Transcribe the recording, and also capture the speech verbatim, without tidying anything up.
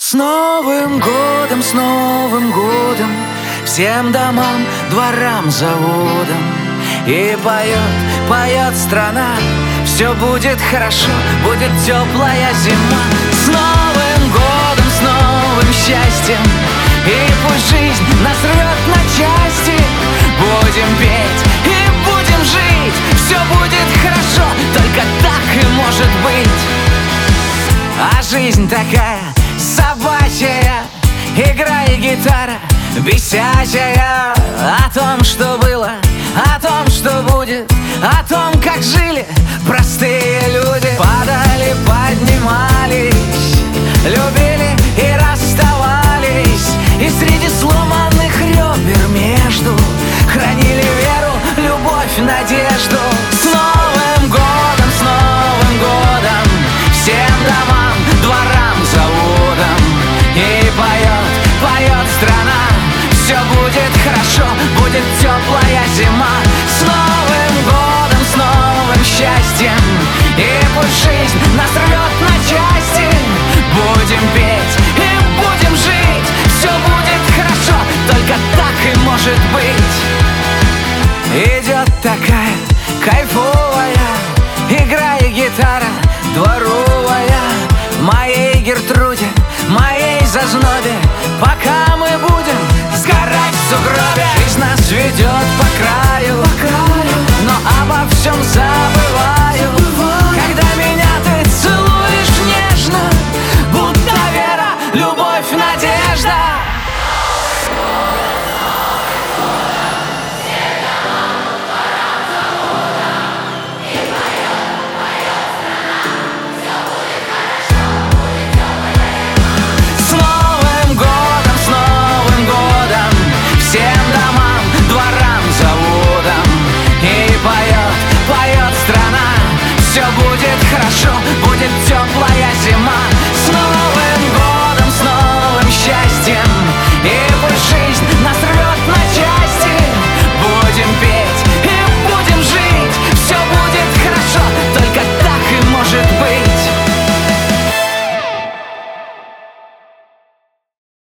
С Новым годом, с Новым годом, всем домам, дворам, заводам. И поет, поет страна, все будет хорошо, будет теплая зима. С Новым годом, с новым счастьем, и пусть жизнь нас рвет на части. Будем петь и будем жить, все будет хорошо, только так и может быть. А жизнь такая собачья, игра и гитара бесячая. О том, что было, о том, что будет, о том, как жили простые люди. Падали, поднимались, любили и расставались, и среди сломанных ребер между хранили веру, любовь, надежду. С Новым годом, с Новым годом, всем домам, дворам, заводам. И поет, поет страна, все будет хорошо, будет теплая зима. С Новым годом, с новым счастьем, и пусть жизнь нас рвет на части. Будем петь и будем жить, все будет хорошо, только так и может быть. Идет такая кайфовая